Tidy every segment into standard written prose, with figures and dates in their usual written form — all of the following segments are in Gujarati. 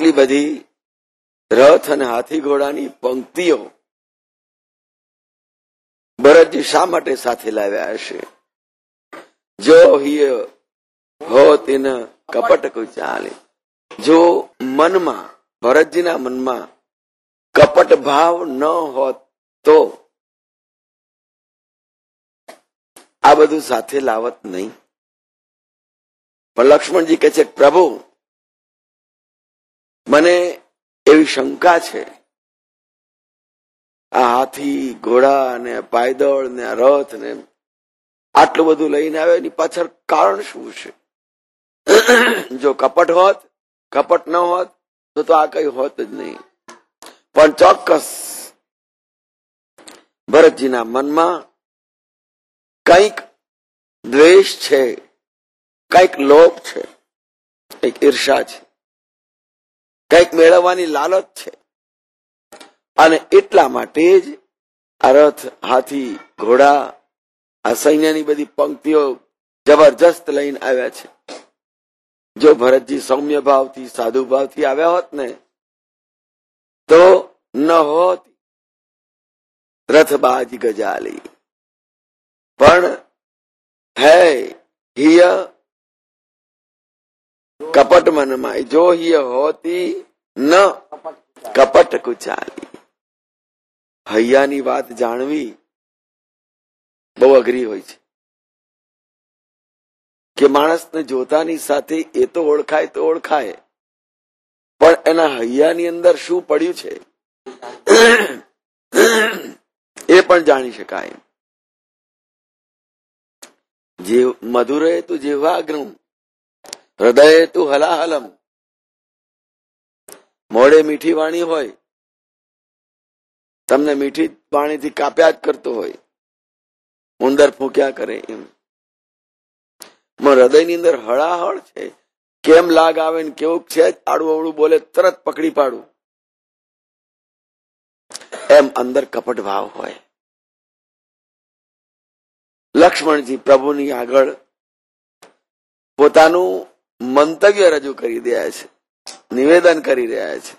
આટલી બધી રથ અને હાથી ઘોડાની પંક્તિઓ ભરતજી શા માટે સાથે લાવ્યા હશે? જો હિય હોત ઇન કપટ કુચાલે, જો મનમાં, ભરતજીના મનમાં કપટ ભાવ ન હોત તો આ બધું સાથે લાવત નહીં. પણ લક્ષ્મણજી કહે છે, પ્રભુ મને એવી શંકા છે, આ હાથી ઘોડા ને પાયદળ ને રથ ને આટલું બધું લઈને આવે એની પાછળ કારણ શું છે? જો કપટ હોત, કપટ ન હોત તો આ કઈ હોત જ નહીં. પણ ચોક્કસ ભરતજીના મનમાં કંઈક દ્વેષ છે, કંઈક લોભ છે, કંઈક ઈર્ષા છે, કંઈક મેળવવાની લાલચ છે. અને એટલા માટે જ આ રથ, હાથી, ઘોડા, આ સૈન્યની બધી પંક્તિઓ જબરજસ્ત લઈને આવ્યા છે. જો ભરતજી સૌમ્ય ભાવથી, સાધુ ભાવથી આવ્યા હોત ને તો ન હોત રથબાજ ગજાલી. પણ હે હિય કપટ મનમાં, જો હિય હોતી ન કપટ કુચાલી. હૈયાની વાત જાણવી બહુ અઘરી હોય છે કે માણસને જોતાની સાથે એ તો ઓળખાય તો ઓળખાય, પણ એના હૈયાની અંદર શું પડ્યું છે એ પણ જાણી શકાય. મધુરે તું જીહ્વાગ્રમ હૃદય તું હલાહલમ. મોડે મીઠી વાણી હોય, તમને મીઠી વાણીથી કાપ્યા જ કરતો હોય, ઉંદર ફૂંક્યા કરે એમ. હૃદયની અંદર હળાહળ છે, કેમ લાગ આવે ને કેવું છે, આડું અવળું બોલે તરત પકડી પાડું, એમ અંદર કપટ ભાવ હોય. લક્ષ્મણજી પ્રભુની આગળ પોતાનું મંતવ્ય રજૂ કરી રહ્યા છે, નિવેદન કરી રહ્યા છે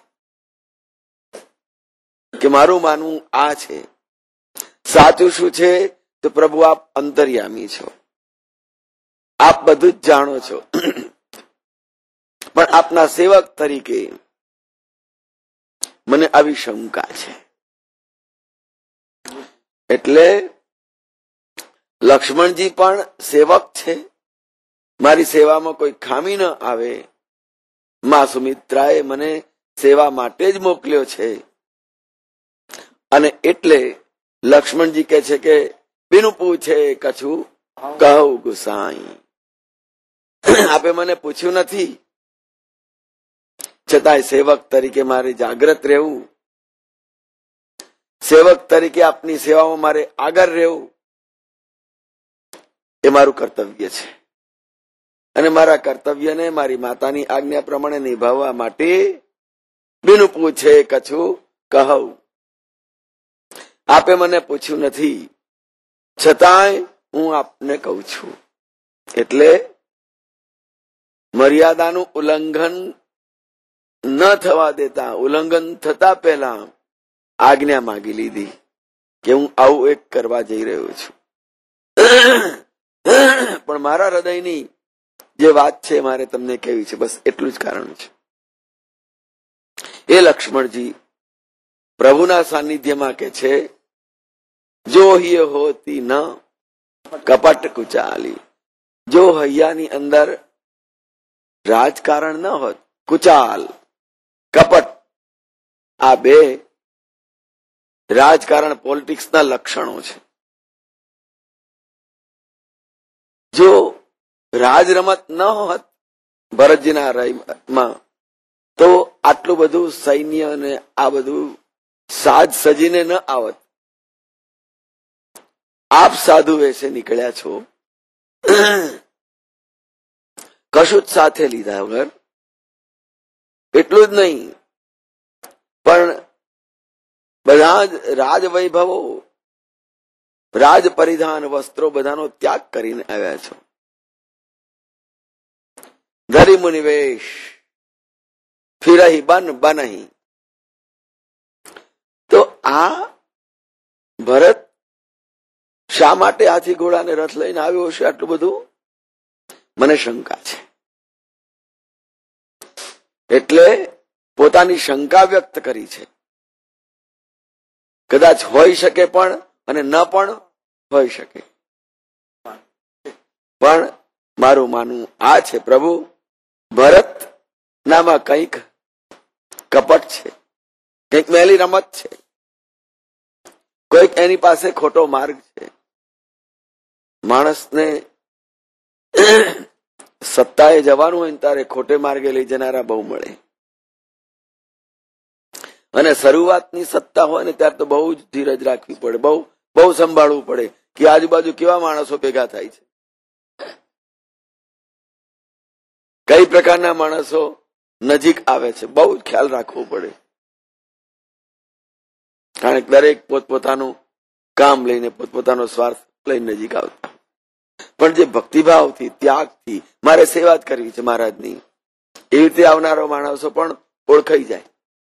કે મારું માનવું આ છે. સાચું શું છે? તો પ્રભુ આપ અંતર્યામી છો, આપ બધું જ જાણો છો, પણ આપના સેવક તરીકે મને આવી શંકા છે. એટલે લક્ષ્મણજી પણ સેવક છે, મારી સેવામાં કોઈ ખામી ન આવે, મા સુમિત્રાએ મને સેવા માટે જ મોકલ્યો છે. અને એટલે લક્ષ્મણજી કહે છે કે બિનું પૂછે કછું કહું ગુસાઈ. આપે મને પૂછ્યું નથી, છતાંય સેવક તરીકે મારે જાગ્રત રહેવું, સેવક તરીકે આપની સેવામાં મારે આગળ રહેવું, એ મારું કર્તવ્ય છે. અને મારા કર્તવ્યને મારી માતાની આજ્ઞા પ્રમાણે નિભાવવા માટે બિનું પૂછે કછું કહું. આપે મને પૂછ્યું નથી, છતાંય હું આપને કહું છું. એટલે મર્યાદાનું ઉલ્લંઘન ન થવા દેતા, ઉલ્લંઘન થતા પહેલા આજ્ઞા માંગી લીધી કે હું આવું એક કરવા જઈ રહ્યો છું. પણ મારા હૃદયની જે વાત છે મારે તમને કહેવી છે, બસ એટલું જ કારણ છે. એ લક્ષ્મણજી પ્રભુના સાનિધ્યમાં કે છે, જો હિય હોતી ન કપટ કુચાલી. જો હૈયાની અંદર રાજકારણ ન હોત, કુચાલ, કપટ, આ બે રાજકારણ પોલિટિક્સના લક્ષણો છે. જો રાજ રમત ન હોત ભરતજીના હૃદયમાં તો આટલું બધું સૈન્ય અને આ બધું સાજ સજીને ન આવત. આપ સાધુ વેશે નીકળ્યા છો, કશું જ સાથે લીધા વગર. એટલું જ નહીં, પણ બધા જ રાજ વૈભવો, રાજ પરિધાન, વસ્ત્રો બધાનો ત્યાગ કરીને આવ્યા છો. ધરી મુનિવેશ, ફિરહી બન બનહી. તો આ ભરત શા માટે હાથી ઘોડાને રથ લઈને આવ્યો હશે આટલું બધું? મને શંકા છે. એટલે પોતાની શંકા વ્યક્ત કરી છે. કદાચ હોઈ શકે પણ અને ન પણ હોઈ શકે. પણ મારું માનવું આ છે, પ્રભુ ભરત નામાં કંઈક કપટ છે, કંઈક મેલી રમત છે, કોઈક એની પાસે ખોટો માર્ગ છે. માણસને સત્તાએ જવાનું હોય ને ત્યારે ખોટે માર્ગે લઈ જનારા બહુ મળે. અને શરૂઆતની સત્તા હોય ને ત્યારે તો બહુ જ ધીરજ રાખવી પડે, બહુ સંભાળવું પડે કે આજુબાજુ કેવા માણસો ભેગા થાય છે, કઈ પ્રકારના માણસો નજીક આવે છે, બહુ જ ખ્યાલ રાખવો પડે. કારણ કે દરેક પોતપોતાનું કામ લઈને, પોતપોતાનો સ્વાર્થ લઈને નજીક આવતા. પણ જે ભક્તિભાવથી, ત્યાગથી મારે સેવા જ કરવી છે મહારાજની, એવી રીતે આવનારો માણસો પણ ઓળખાઈ જાય.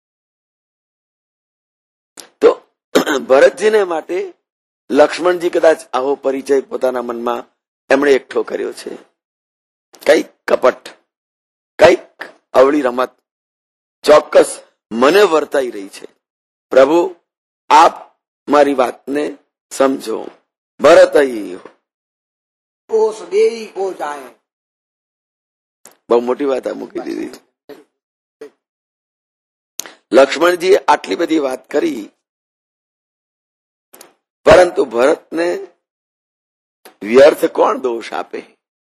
તો ભરતજીને માટે લક્ષ્મણજી કદાચ આવો પરિચય પોતાના મનમાં એમણે એકઠો કર્યો છે. કઈક કપટ, કઈક અવળી રમત ચોક્કસ મને વર્તાઈ રહી છે. પ્રભુ આપ મારી વાતને સમજો. ભરત બહુ મોટી વાત આ મૂકી દીધી. લક્ષ્મણજીએ આટલી બધી વાત કરી, પરંતુ ભરતને વ્યર્થ કોણ દોષ આપે?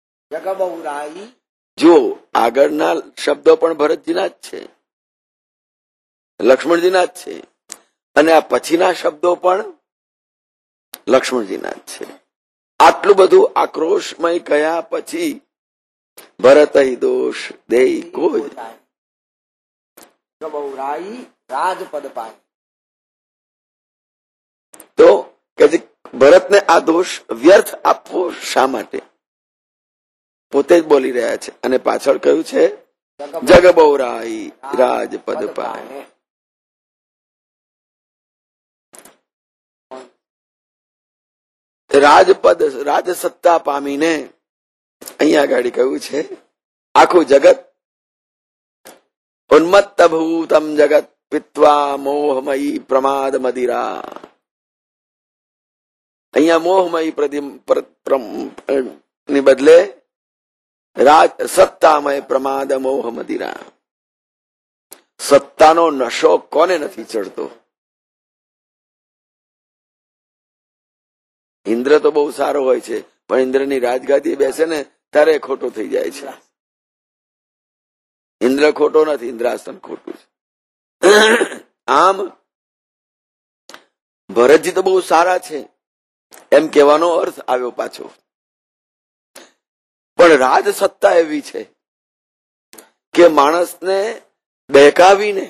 જો આગળના શબ્દો પણ ભરતજીના જ છે, લક્ષ્મણજીના જ છે, અને આ પછીના શબ્દો પણ લક્ષ્મણજીના જ છે. આટલું બધું આક્રોશમય કયા પછી ભરત દોષ દે કોઈ તો કે ભરતને આ દોષ વ્યર્થ આપવો શા માટે? પોતે જ બોલી રહ્યા છે. અને પાછળ કહ્યું છે જગ બહુરાઈ રાજપદ પાય. રાજપદ, રાજસત્તા પામીને અહીંયા આગળ કહ્યું છે આખું જગત ઉન્મત્ત ભૂતમ જગત પિત્વા મોહમયી પ્રમાદ મદિરા. અહીંયા મોહમયી ની બદલે રાજ સત્તામય પ્રમાદ મોહ મદિરા. સત્તાનો નશો કોને નથી ચડતો? ઇન્દ્ર તો બહુ સારો હોય છે, પણ ઇન્દ્રની રાજગાદી બેસે ને ત્યારે ખોટો થઈ જાય છે. ઇન્દ્ર ખોટો નથી, ઇન્દ્રાસન ખોટું છે. આમ ભરતજી તો બહુ સારા છે એમ કહેવાનો અર્થ આવ્યો પાછો. પણ રાજ સત્તા એવી છે કે માણસને બહેકાવીને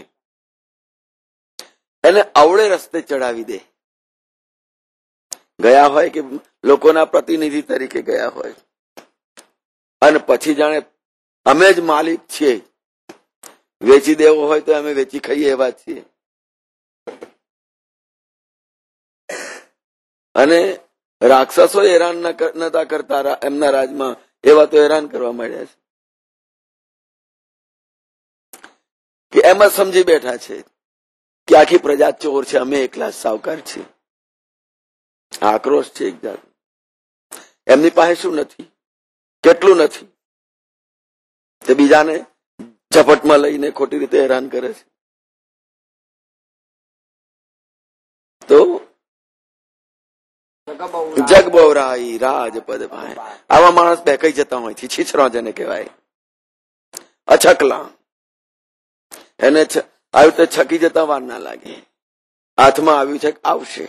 એને અવળે રસ્તે ચડાવી દે. ગયા હોય કે લોકોના પ્રતિનિધિ તરીકે ગયા હોય, અને પછી જાણે અમે જ માલિક છીએ, વેચી દેવો હોય તો અમે વેચી ખાઈએ એવા છીએ. અને રાક્ષસો હેરાન નતા કરતા એમના રાજમાં, એવા તો હેરાન કરવા માંડ્યા છે કે એમ જ સમજી બેઠા છે કે આખી પ્રજા ચોર છે, અમે એકલા સાવકાર છીએ. આક્રોશ છે એક જાત. એમની પાસે શું નથી, કેટલું નથી, તે બીજાને ઝપટમાં લઈને ખોટી રીતે હેરાન કરે છે. તો જગ બહુરાઈ રાજપદ પાય. આવા માણસ બેકાઈ જતા હોય છે, છીછરા જેને કહેવાય, અછકલા. એને આવી રીતે છકી જતા વાર ના લાગે. હાથમાં આવ્યું છે, આવશે.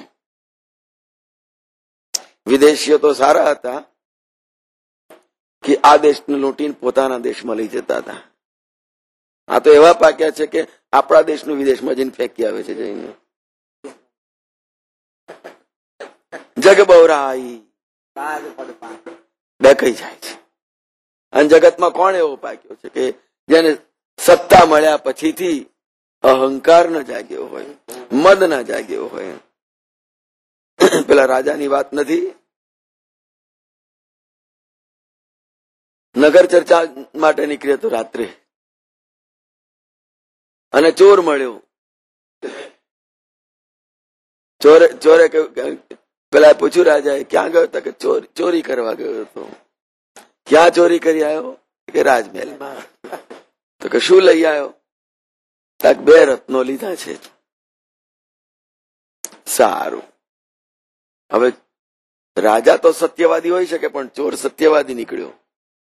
વિદેશીઓ તો સારા હતા કે આ દેશને લૂંટીને પોતાના દેશમાં લઈ જતા હતા. આ તો એવા પાક્યા છે કે આપણા દેશનું વિદેશમાં જઈને ફેંકી આવે છે જઈને. જગ બહુરાઈ બેકાઈ જાય છે. અને જગતમાં કોણ એવો પાક્યો છે કે જેને સત્તા મળ્યા પછીથી અહંકાર ન જાગ્યો હોય, મદ ના જાગ્યો હોય. પેલા રાજાની વાત નથી, નગર ચર્ચા માટે નીકળ્યો હતો રાત્રે અને ચોર મળ્યો. ચોરે પેલા પૂછ્યું રાજાએ, ક્યાં ગયો હતો? કે ચોરી કરવા ગયો હતો. ક્યાં ચોરી કરી આવ્યો? કે રાજમહેલમાં. તો કે શું લઈ આવ્યો? 2 રત્નો લીધા છે. સારું. હવે રાજા તો સત્યવાદી હોઈ શકે, પણ ચોર સત્યવાદી નીકળ્યો.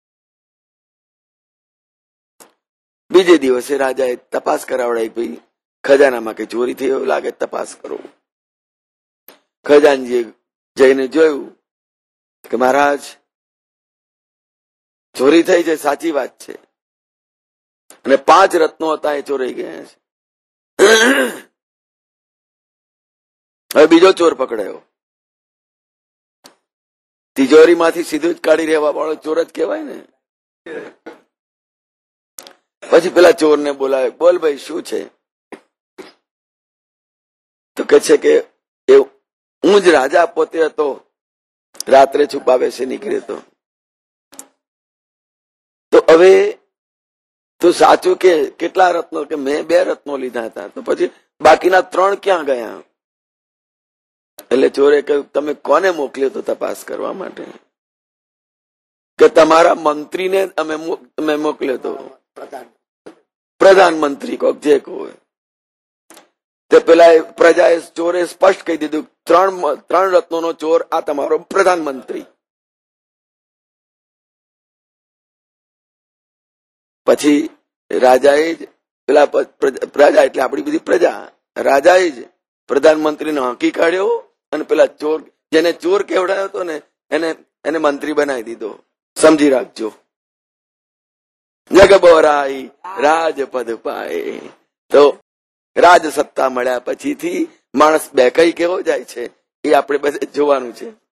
બીજે દિવસે રાજાએ તપાસ કરાવડાવી, ભાઈ ખજાનામાં કઈ ચોરી થઈ એવું લાગે, તપાસ કરો. ખજાનજીએ જઈને જોયું કે મહારાજ ચોરી થઈ છે, સાચી વાત છે, અને 5 રત્નો હતા એ ચોરાઈ ગયા છે. હવે બીજો ચોર પકડાયો. તિજોરીમાંથી સીધું જ કાઢી રહેવા વાળો ચોર જ કહેવાય ને. પછી પેલા ચોરને બોલાવે, બોલ ભાઈ શું છે? તો કે છે કે હું જ રાજા પોતે હતો, રાત્રે છુપાવે છે નીકળ્યો હતો. તો હવે તું સાચું કે કેટલા રત્નો? કે મેં 2 રત્નો લીધા હતા. તો પછી બાકીના 3 ક્યાં ગયા? એટલે ચોરે કહ્યું, તમે કોને મોકલ્યો તો તપાસ કરવા માટે? કે તમારા મંત્રીને અમે મોકલ્યો હતો. પ્રધાનમંત્રી કોક જે કોઈ. તે પેલા પ્રજાએ ચોરે સ્પષ્ટ કહી દીધું, 3 રત્નોનો ચોર આ તમારો પ્રધાનમંત્રી. પછી રાજાએ જ પેલા પ્રજા એટલે આપણી બધી પ્રજા, રાજાએ જ પ્રધાનમંત્રીને હાંકી કાઢ્યો અને પેલા ચોર, જેને ચોર કેવડાયો હતો ને એને મંત્રી બનાવી દીધો. સમજી રાખજો. જગ બોરાઈ રાજપદ પાય. તો રાજ સત્તા મળ્યા પછીથી માણસ બેકાઈ કેવો જાય છે એ આપણે બધે જોવાનું છે.